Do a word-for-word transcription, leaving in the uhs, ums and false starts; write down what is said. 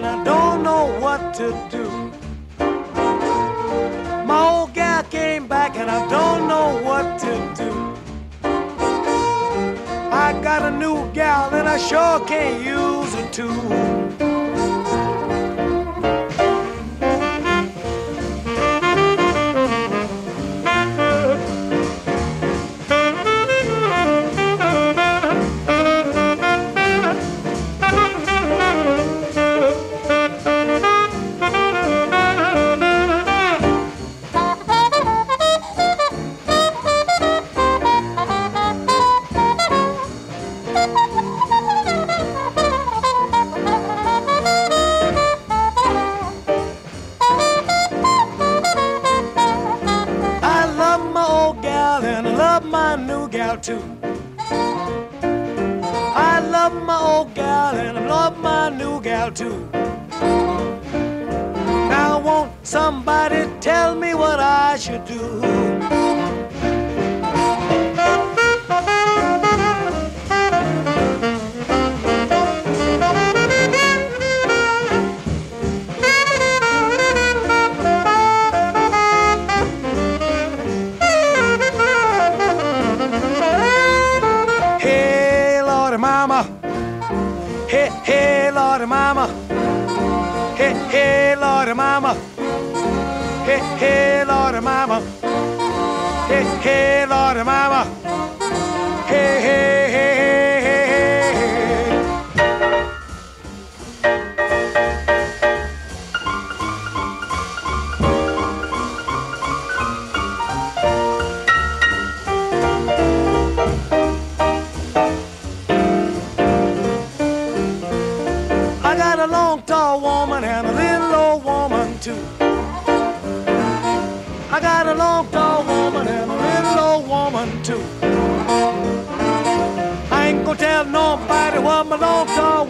and I don't know what to do. My old gal came back and I don't know what to do. I got a new gal and I sure can't use her too. My new gal too. I love my old gal and I love my new gal too. Now won't somebody tell me what I should do? Hey, hey, Lordy Mama. Hey, hey, Lordy Mama. Hey, hey, Lordy Mama. Hey, hey, Lordy Mama. Hey, hey, hey, hey, hey, hey. I got a long, tall woman and a little old woman too. I got a long, tall woman and a little old woman too. I ain't gonna tell nobody what my long, tall